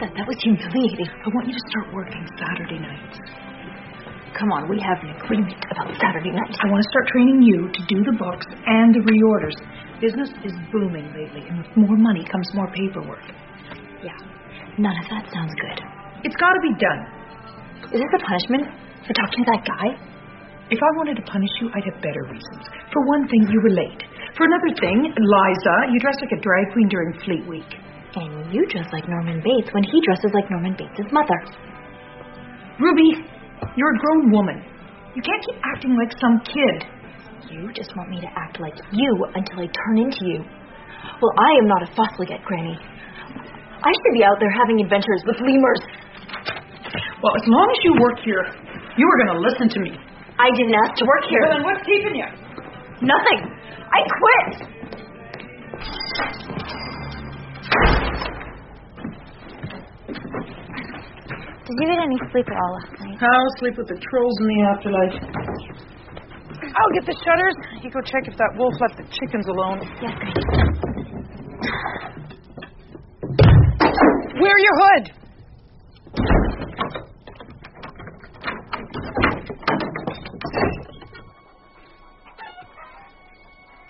That was humiliating. I want you to start working Saturday nights. Come on, we have an agreement about Saturday nights. I want to start training you to do the books and the reorders. Business is booming lately, and with more money comes more paperwork. Yeah, none of that sounds good. It's got to be done. Is this a punishment for talking to that guy? If I wanted to punish you, I'd have better reasons. For one thing, you were late. For another thing, Liza, you dressed like a drag queen during Fleet Week. And you dress like Norman Bates when he dresses like Norman Bates' mother. Ruby, you're a grown woman. You can't keep acting like some kid. You just want me to act like you until I turn into you. Well, I am not a fossil yet, Granny. I should be out there having adventures with lemurs. Well, as long as you work here, you are going to listen to me. I didn't ask to work here. Well, then what's keeping you? Nothing. I quit. Did you get any sleep at all last night? I'll sleep with the trolls in the afterlife. I'll get the shutters. You go check if that wolf left the chickens alone. Yes, Granny. Wear your hood.